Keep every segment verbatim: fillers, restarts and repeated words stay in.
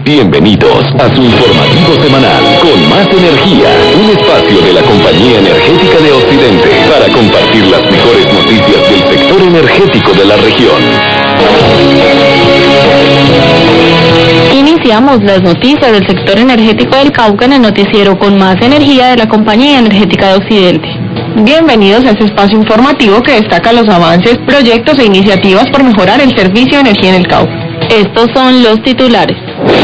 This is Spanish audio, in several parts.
Bienvenidos a su informativo semanal con más energía, un espacio de la Compañía Energética de Occidente para compartir las mejores noticias del sector energético de la región. Iniciamos las noticias del sector energético del Cauca en el noticiero con más energía de la Compañía Energética de Occidente. Bienvenidos a este espacio informativo que destaca los avances, proyectos e iniciativas por mejorar el servicio de energía en el Cauca. Estos son los titulares.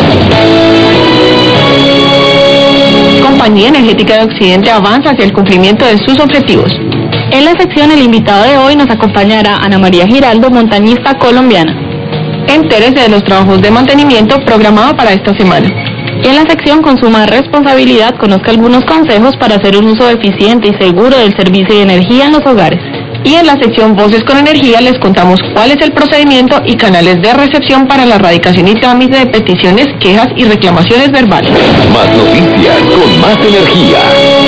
Compañía Energética de Occidente avanza hacia el cumplimiento de sus objetivos. En la sección el invitado de hoy nos acompañará Ana María Giraldo, montañista colombiana. Entérese de los trabajos de mantenimiento programados para esta semana. Y en la sección Consuma Responsabilidad conozca algunos consejos para hacer un uso eficiente y seguro del servicio de energía en los hogares. Y en la sección Voces con Energía les contamos cuál es el procedimiento y canales de recepción para la erradicación y trámite de peticiones, quejas y reclamaciones verbales. Más noticias con más energía.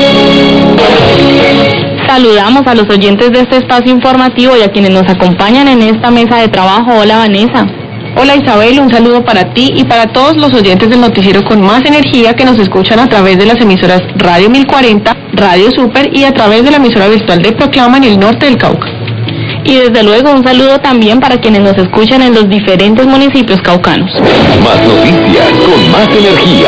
Saludamos a los oyentes de este espacio informativo y a quienes nos acompañan en esta mesa de trabajo. Hola, Vanessa. Hola, Isabel, un saludo para ti y para todos los oyentes del noticiero con más energía que nos escuchan a través de las emisoras Radio mil cuarenta, Radio Super y a través de la emisora virtual de Proclama en el norte del Cauca. Y desde luego un saludo también para quienes nos escuchan en los diferentes municipios caucanos. Más noticias con más energía.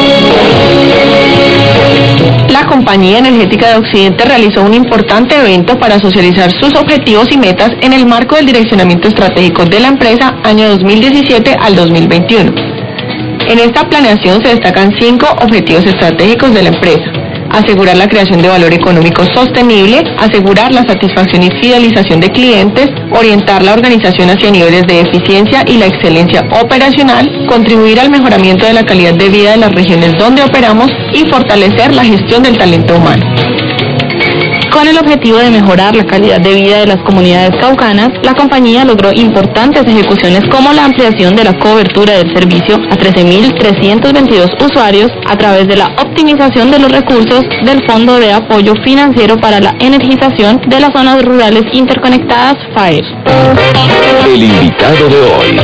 La Compañía Energética de Occidente realizó un importante evento para socializar sus objetivos y metas en el marco del direccionamiento estratégico de la empresa año dos mil diecisiete al dos mil veintiuno. En esta planeación se destacan cinco objetivos estratégicos de la empresa: asegurar la creación de valor económico sostenible, asegurar la satisfacción y fidelización de clientes, orientar la organización hacia niveles de eficiencia y la excelencia operacional, contribuir al mejoramiento de la calidad de vida de las regiones donde operamos y fortalecer la gestión del talento humano. Con el objetivo de mejorar la calidad de vida de las comunidades caucanas, la compañía logró importantes ejecuciones como la ampliación de la cobertura del servicio a trece mil trescientos veintidós usuarios a través de la optimización de los recursos del Fondo de Apoyo Financiero para la Energización de las Zonas Rurales Interconectadas FAER. El invitado de hoy.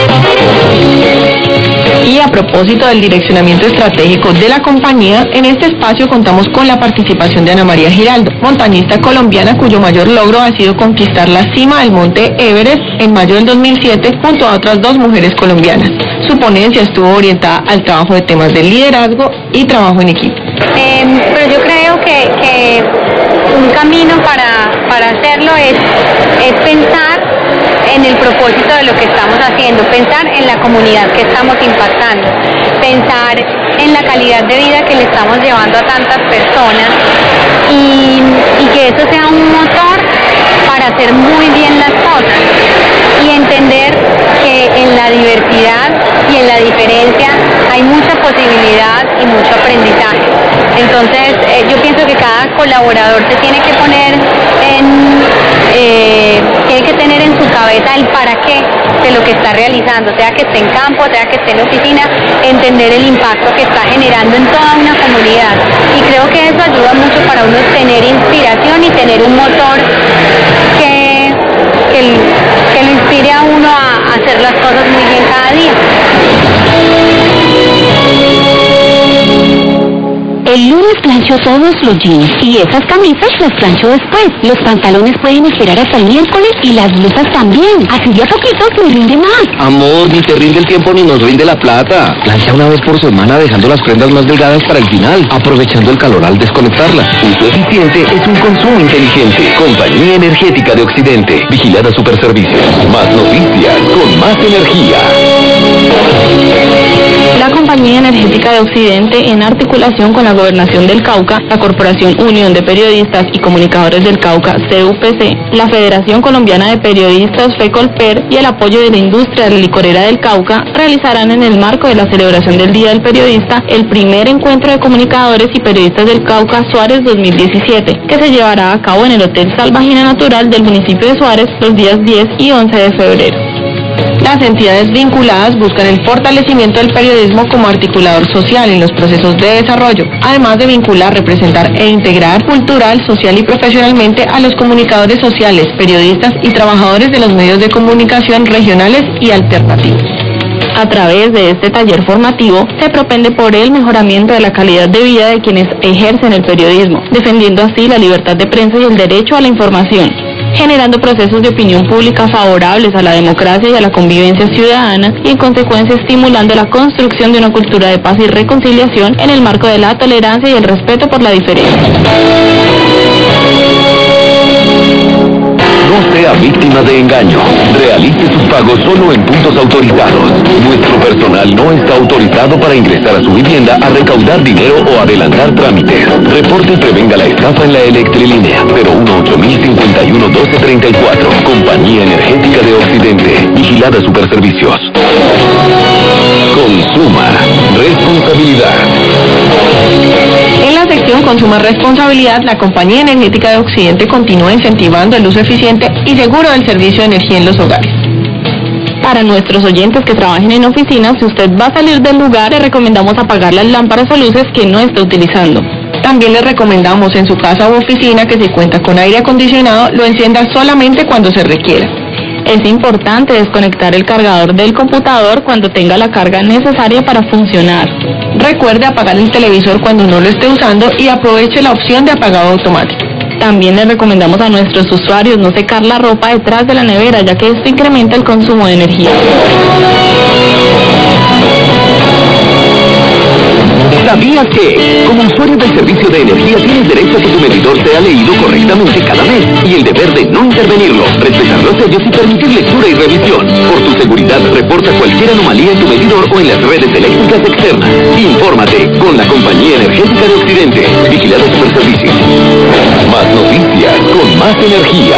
Y a propósito del direccionamiento estratégico de la compañía, en este espacio contamos con la participación de Ana María Giraldo, montañista colombiana cuyo mayor logro ha sido conquistar la cima del monte Everest en mayo del dos mil siete junto a otras dos mujeres colombianas. Su ponencia estuvo orientada al trabajo de temas de liderazgo y trabajo en equipo. Eh, pero yo creo que, que un camino para, para hacerlo es, es pensar en el propósito de lo que estamos haciendo, pensar en la comunidad que estamos impactando, pensar en la calidad de vida que le estamos llevando a tantas personas y, y que eso sea un motor para hacer muy bien las cosas y entender que en la diversidad y en la diferencia hay mucha posibilidad y mucho aprendizaje. Entonces eh, yo pienso que cada colaborador se tiene que poner en, eh, tiene que tener en su cabeza el para qué de lo que está realizando, sea que esté en campo, sea que esté en oficina, entender el impacto que está generando en toda una comunidad. Y creo que eso ayuda mucho para uno tener inspiración y tener un motor que, que, que lo inspire a uno a, a hacer las cosas muy bien cada día. El lunes plancho todos los jeans y esas camisas las plancho después. Los pantalones pueden esperar hasta el miércoles y las blusas también. Así de a poquitos me rinde más. Amor, ni te rinde el tiempo ni nos rinde la plata. Plancha una vez por semana dejando las prendas más delgadas para el final, aprovechando el calor al desconectarlas. Uso eficiente es un consumo inteligente. Compañía Energética de Occidente. Vigilada Superservicios. Más noticias con más energía. La Compañía Energética de Occidente, en articulación con la Gobernación del Cauca, la Corporación Unión de Periodistas y Comunicadores del Cauca, C U P C, la Federación Colombiana de Periodistas, FECOLPER, y el apoyo de la industria de la licorera del Cauca, realizarán en el marco de la celebración del Día del Periodista el primer encuentro de comunicadores y periodistas del Cauca Suárez dos mil diecisiete, que se llevará a cabo en el Hotel Salvajina Natural del municipio de Suárez los días diez y once de febrero. Las entidades vinculadas buscan el fortalecimiento del periodismo como articulador social en los procesos de desarrollo, además de vincular, representar e integrar cultural, social y profesionalmente a los comunicadores sociales, periodistas y trabajadores de los medios de comunicación regionales y alternativos. A través de este taller formativo se propende por el mejoramiento de la calidad de vida de quienes ejercen el periodismo, defendiendo así la libertad de prensa y el derecho a la información, generando procesos de opinión pública favorables a la democracia y a la convivencia ciudadana y en consecuencia estimulando la construcción de una cultura de paz y reconciliación en el marco de la tolerancia y el respeto por la diferencia. No sea víctima de engaño. Realice sus pagos solo en puntos autorizados. Nuestro personal no está autorizado para ingresar a su vivienda a recaudar dinero o adelantar trámites. Reporte y prevenga la estafa en la Electrilínea cero uno ocho mil cincuenta y uno doce treinta y cuatro. Compañía Energética de Occidente. Vigilada Superservicios. Consuma responsabilidad. En la sección Consuma Responsabilidad, la Compañía Energética de Occidente continúa incentivando el uso eficiente y seguro del servicio de energía en los hogares. Para nuestros oyentes que trabajen en oficinas, si usted va a salir del lugar, le recomendamos apagar las lámparas o luces que no esté utilizando. También le recomendamos en su casa u oficina que si cuenta con aire acondicionado, lo encienda solamente cuando se requiera. Es importante desconectar el cargador del computador cuando tenga la carga necesaria para funcionar. Recuerde apagar el televisor cuando no lo esté usando y aproveche la opción de apagado automático. También les recomendamos a nuestros usuarios no secar la ropa detrás de la nevera, ya que esto incrementa el consumo de energía. ¿Sabías que, como usuario del servicio de energía, tienes derecho a que tu medidor sea leído correctamente cada mes y el deber de no intervenirlo, respetar los sellos y permitir lectura y revisión? Por tu seguridad, reporta cualquier anomalía en tu medidor o en las redes eléctricas externas. Infórmate con la Compañía Energética de Occidente. Vigilado Superservicios. Más noticias con más energía.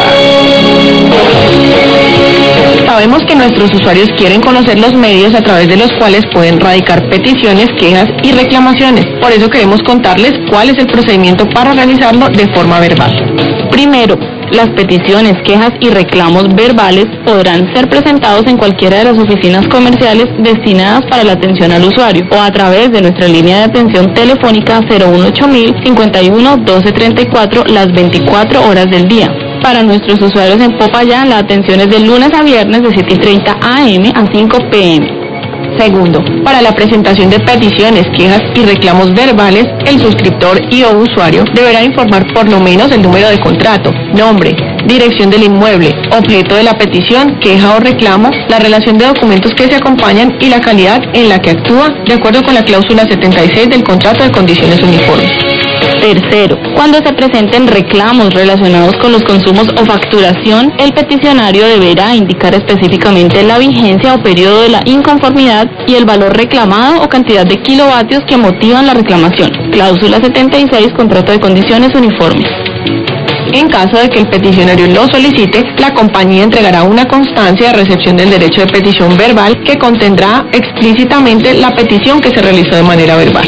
Sabemos que nuestros usuarios quieren conocer los medios a través de los cuales pueden radicar peticiones, quejas y reclamaciones. Por eso queremos contarles cuál es el procedimiento para realizarlo de forma verbal. Primero, las peticiones, quejas y reclamos verbales podrán ser presentados en cualquiera de las oficinas comerciales destinadas para la atención al usuario o a través de nuestra línea de atención telefónica cero uno ocho mil cincuenta y uno doce treinta y cuatro las veinticuatro horas del día. Para nuestros usuarios en Popayán, la atención es de lunes a viernes de siete y treinta a eme a cinco pe eme. Segundo, para la presentación de peticiones, quejas y reclamos verbales, el suscriptor y o usuario deberá informar por lo menos el número de contrato, nombre, dirección del inmueble, objeto de la petición, queja o reclamo, la relación de documentos que se acompañan y la calidad en la que actúa, de acuerdo con la cláusula setenta y seis del contrato de condiciones uniformes. Tercero, cuando se presenten reclamos relacionados con los consumos o facturación, el peticionario deberá indicar específicamente la vigencia o periodo de la inconformidad y el valor reclamado o cantidad de kilovatios que motivan la reclamación. Cláusula setenta y seis, contrato de condiciones uniformes. En caso de que el peticionario lo solicite, la compañía entregará una constancia de recepción del derecho de petición verbal que contendrá explícitamente la petición que se realizó de manera verbal.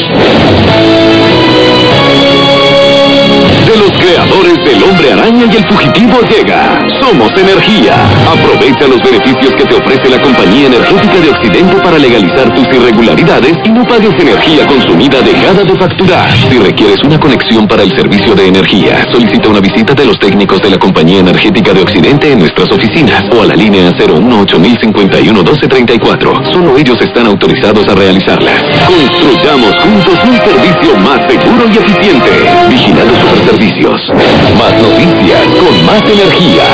De los creadores del Hombre Araña y el Fugitivo llega Somos Energía. Aprovecha los beneficios que te ofrece la Compañía Energética de Occidente para legalizar tus irregularidades y no pagues energía consumida dejada de facturar. Si requieres una conexión para el servicio de energía, solicita una visita de los técnicos de la Compañía Energética de Occidente en nuestras oficinas o a la línea cero uno ocho mil cincuenta y uno doce treinta y cuatro. Solo ellos están autorizados a realizarlas. Construyamos juntos un servicio más seguro y eficiente. Vigilado Superservicios. Más noticias con más energía.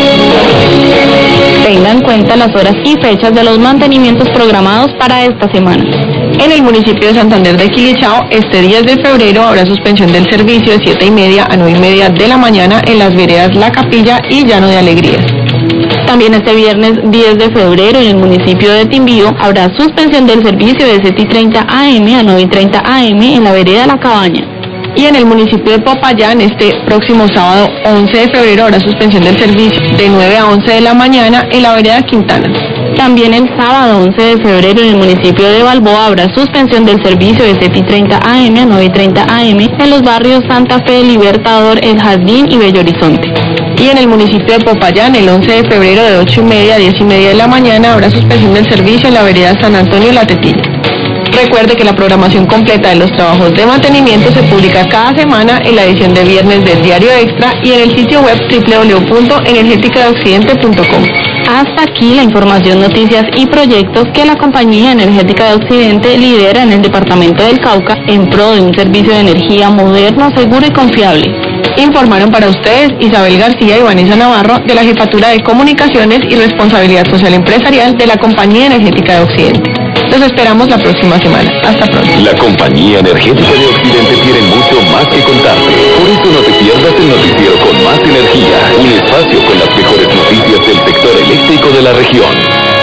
Tenga en cuenta las horas y fechas de los mantenimientos programados para esta semana. En el municipio de Santander de Quilichao, este diez de febrero habrá suspensión del servicio de siete y media a nueve y media de la mañana en las veredas La Capilla y Llano de Alegrías. También este viernes diez de febrero en el municipio de Timbío habrá suspensión del servicio de siete y treinta a eme a nueve y treinta a eme en la vereda La Cabaña. Y en el municipio de Popayán, este próximo sábado once de febrero habrá suspensión del servicio de nueve a once de la mañana en la vereda Quintana. También el sábado once de febrero en el municipio de Balboa habrá suspensión del servicio de siete y treinta a eme a nueve y treinta a eme en los barrios Santa Fe, Libertador, El Jardín y Bello Horizonte. Y en el municipio de Popayán, el once de febrero de ocho y media a diez y media de la mañana habrá suspensión del servicio en la vereda San Antonio La Tetilla. Recuerde que la programación completa de los trabajos de mantenimiento se publica cada semana en la edición de viernes del Diario Extra y en el sitio web doble u doble u doble u punto energética de occidente punto com. Hasta aquí la información, noticias y proyectos que la Compañía Energética de Occidente lidera en el departamento del Cauca en pro de un servicio de energía moderno, seguro y confiable. Informaron para ustedes Isabel García y Vanessa Navarro de la Jefatura de Comunicaciones y Responsabilidad Social Empresarial de la Compañía Energética de Occidente. Los esperamos la próxima semana. Hasta pronto. La Compañía Energética de Occidente tiene mucho más que contarte. Por eso no te pierdas el noticiero con más energía. Un espacio con las mejores noticias del sector eléctrico de la región.